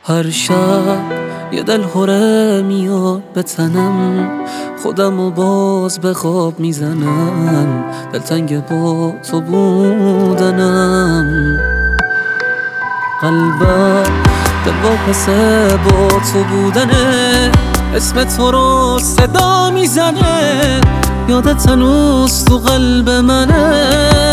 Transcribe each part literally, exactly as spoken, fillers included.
هر شب یه دل هره میاد به تنم، خودم و باز به خواب میزنم، دلتنگ با تو بودنم. قلبم دل واپسه با تو بودنه، اسم تو رو صدا میزنه، یادت هنوز تو قلب منه.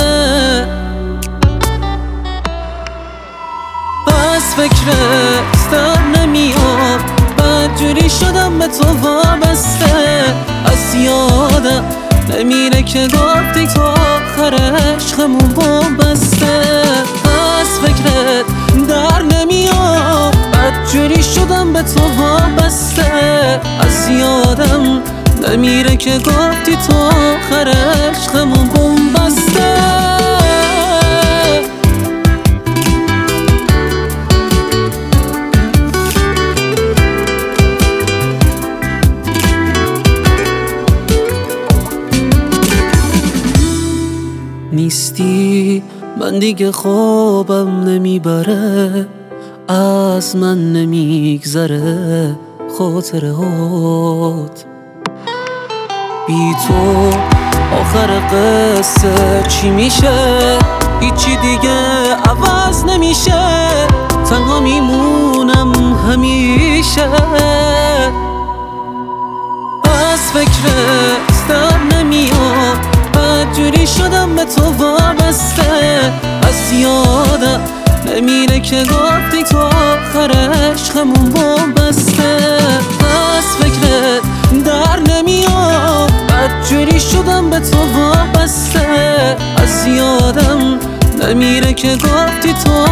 بس فکرت در نمیاد، بدجوری شدم به تو وابسته، از یادم نمیره که گفتی تو آخر عشقمون وابسته. بس فکرت در نمیاد، بدجوری شدم به تو وابسته، از یادم نمیره که گفتی تو آخر عشقمون بومبسته. نیستی من دیگه خوابم نمیبره، از من نمیگذره خاطرهات. بی تو آخر قصه چی میشه؟ هیچی دیگه عوض نمیشه، تنها میمونم همیشه. از فکرت در نمیاد، بدجوری شدم به تو وابسته، از یادم نمیره که گفتی تو آخر عشقمون وابسته. از فکرت در نمیاد، بدجوری شدم به تو وابسته، از یادم نمیره که گفتی تو